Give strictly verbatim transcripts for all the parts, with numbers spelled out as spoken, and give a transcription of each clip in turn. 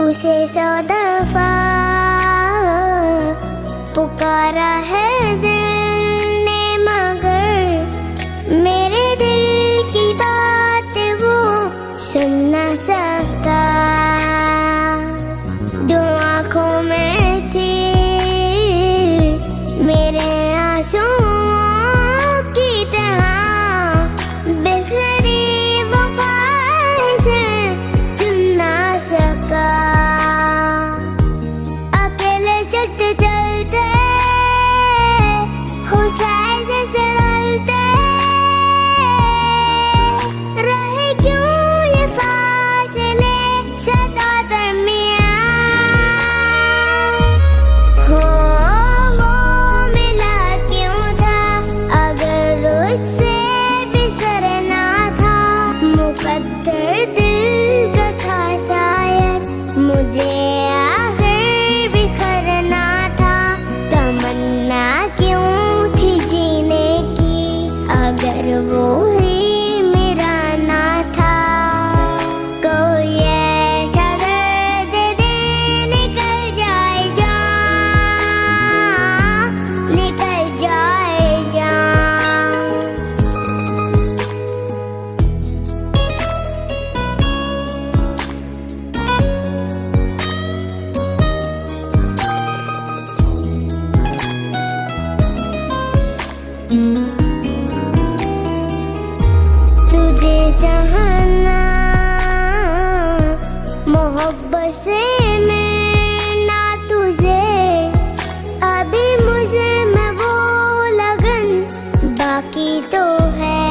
उसे सौ दफा पुकारा है दिल ने, मगर मेरे दिल की बात वो सुन न सका। जो आँखों में थी मेरे आंसुओं की तरह बिखरी वो ख्वाहिशें चुन ना सका। अकेले चलते चलते हुसैन से चलते रहे क्यों ये फासले सदा दरमियां। हो वो मिला क्यों था अगर उससे बिछड़ना था। मुकद्दर दिल का था शायद मुझे आखिर बिखरना था। तमन्ना क्यों थी जीने की अगर वो ही मेरा ना था। कोई ऐसा दर्द दे निकल जाए जान, निकल जाए जान। तुझे चाहना मोहब्बत से मिलना तुझे, अभी मुझे में वो लगन बाकी तो है।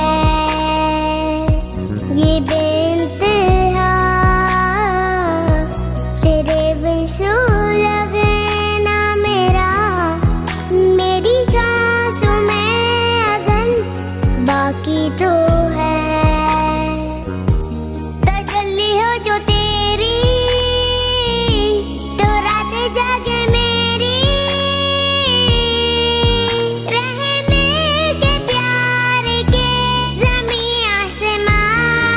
ये बेइंतहा तेरे बिन सू लगे ना मेरा, मेरी सांसों में अगन बाकी तो है। तजल्ली हो जो तेरी तो रातें जागे मेरी, रहे मिलके प्यार के ज़मीं आसमां।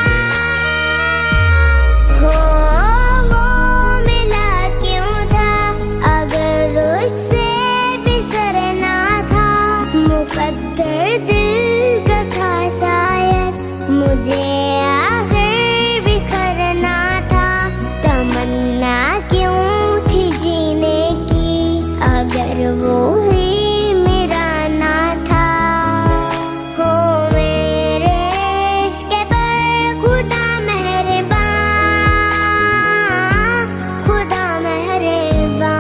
हो वो मिला क्यों था अगर उससे बिछड़ना था। मुकद्दर दिल का था शायद मुझे आखिर बिखरना था। तमन्ना क्यों थी जीने की अगर वो ही मेरा ना था। हो मेरे इश्क पर खुदा मेहरबान, खुदा मेहरबान।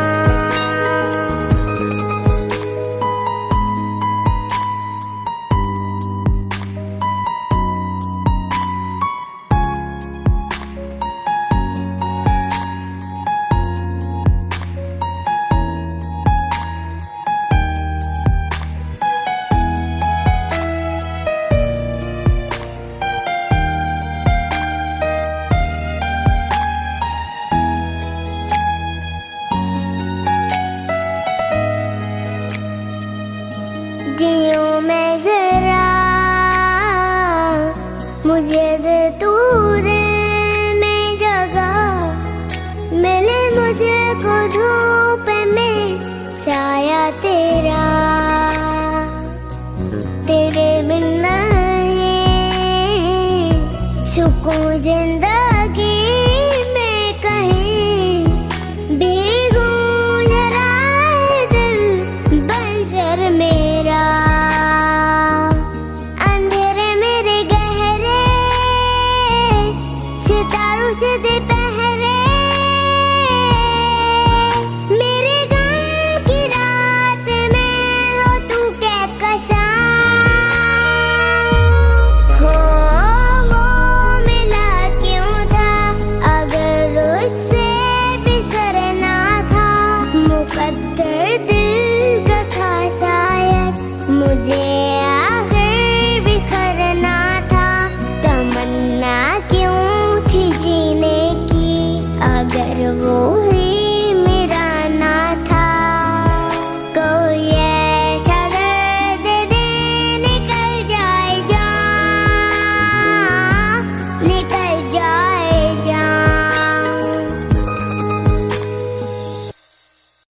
जियो मैं जरा मुझे दे तू दिल में जगह, मिले मुझे को धूप में साया तेरा। तेरे बिन नहीं सुकून जिंदगी में कहीं भी गुजरा है दिल बंजर मेरा। अंधेरे मेरे गहरे सितारों से दे